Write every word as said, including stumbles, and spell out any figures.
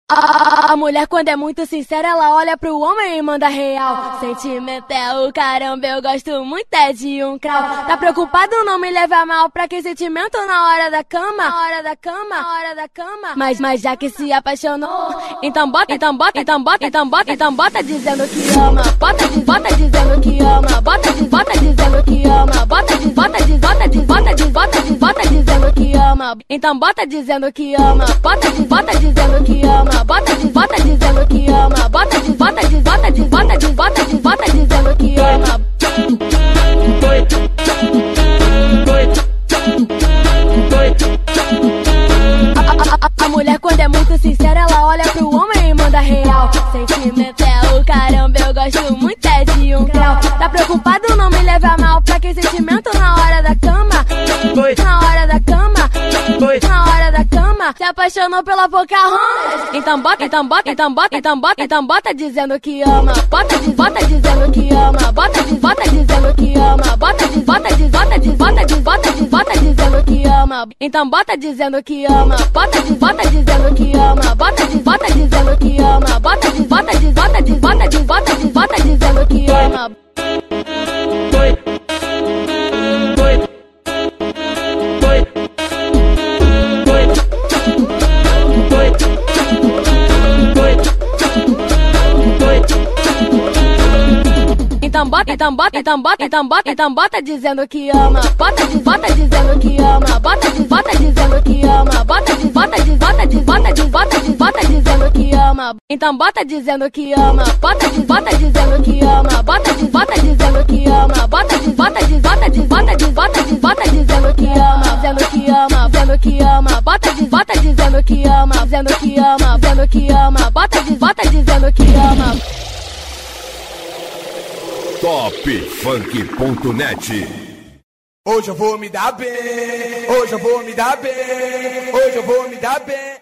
A, a mulher quando é muito sincera, ela olha pro homem e manda real. Sentimento é o caramba, eu gosto muito é de um crau. Tá preocupado, não me leva mal, pra que sentimento na hora da cama? Na hora da cama, na hora da cama. Mas, mas já que se apaixonou, então bota, então bota, então bota, então bota, então bota dizendo que ama. Bota, diz, bota dizendo que ama. Bota, diz, bota dizendo que ama. Bota, diz, bota, diz, bota, diz, bota, diz, bota, diz, bota dizendo que ama. Então bota dizendo que ama. Bota, diz, bota dizendo que ama. Bota, diz, bota dizendo que ama. Bota, diz, bota, diz, bota, diz, bota, diz, bota, diz, bota dizendo que ama. A, a, a mulher quando é muito sincera, ela olha pro homem e manda real. Sentimento é o caramba, eu gosto muito é de um grau. Tá preocupado, não me leva mal, pra que sentimento na hora da cama? Na hora da cama, na hora da cama. Se apaixonou pela Pocahontas, então bota, então bota, então bota, então bota, então bota dizendo que ama. Bota, diz, bota dizendo que ama. Bota, diz, bota dizendo que ama. Bota, diz, bota, diz, bota, diz, bota, diz, bota, diz, bota dizendo que ama. Então bota dizendo que ama. Bota, diz, bota dizendo que ama. Bota, diz, bota dizendo que ama. Bota, diz, bota, diz, bota, diz, bota, diz, bota, diz, bota dizendo que ama. Então bota, então bota, então bota, então bota, então bota dizendo que ama. Bota, diz, bota dizendo que ama. Bota, diz, bota dizendo que ama. Bota, diz, bota, diz, bota, diz, bota, diz, bota, diz, bota dizendo que ama. Então bota dizendo que ama. Bota, diz, bota dizendo que ama. Bota, diz, bota dizendo que ama. Bota, diz, bota, diz, bota, diz, bota, diz, bota, diz, bota dizendo que ama. Dizendo que ama, dizendo que ama. Bota, diz, bota dizendo que ama. Dizendo que ama, dizendo que ama. Bota, diz, bota dizendo que ama. top funk ponto net. Hoje eu vou me dar bem, hoje eu vou me dar bem, hoje eu vou me dar bem.